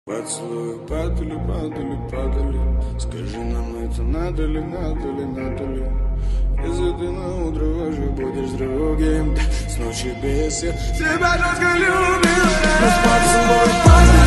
Поцелуй падали, падали, падали. Скажи нам, это надо ли, надо ли, надо ли? Если ты на утро уже будешь другим, с ночи без всех тебя жестко любил. Поцелуй падали.